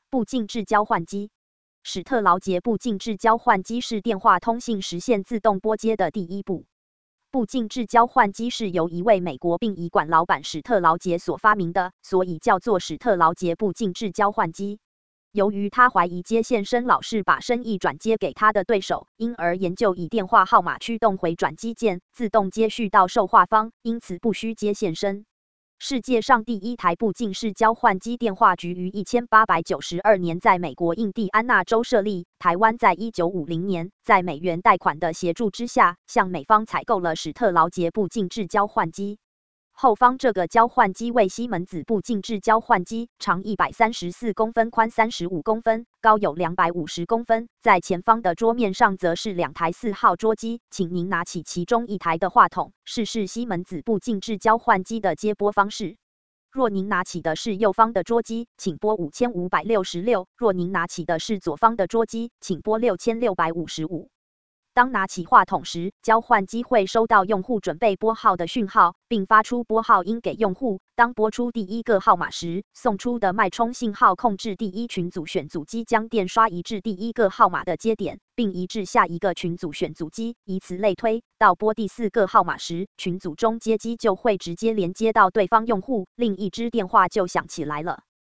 步进制交换机。史特劳杰步进制交换机是电话通信实现自动拨接的第一步。步进制交换机是由一位美国殡仪馆老板史特劳杰所发明的，所以叫做史特劳杰步进制交换机。由于他怀疑接线生老是把生意转接给他的对手，因而研究以电话号码驱动回转机键，自动接续到受话方，因此不需接线生。世界上第一台步进式交换机电话局于1892年在美国印第安纳州设立。台湾在1950年，在美元贷款的协助之下，向美方采购了史特劳杰步进制交换机。后方这个交换机为西门子步进制交换机，长134公分，宽35公分，高有250公分。在前方的桌面上则是2台4号桌机，请您拿起其中一台的话筒，试试西门子步进制交换机的接拨方式。若您拿起的是右方的桌机，请拨5566；若您拿起的是左方的桌机，请拨6655。当拿起话筒时，交换机会收到用户准备拨号的讯号，并发出拨号音给用户。当拨出第一个号码时，送出的脉冲信号控制第一群组选组机将电刷移至第一个号码的接点，并移至下一个群组选组机，以此类推，到拨第4个号码时，群组中接机就会直接连接到对方用户，另一支电话就响起来了。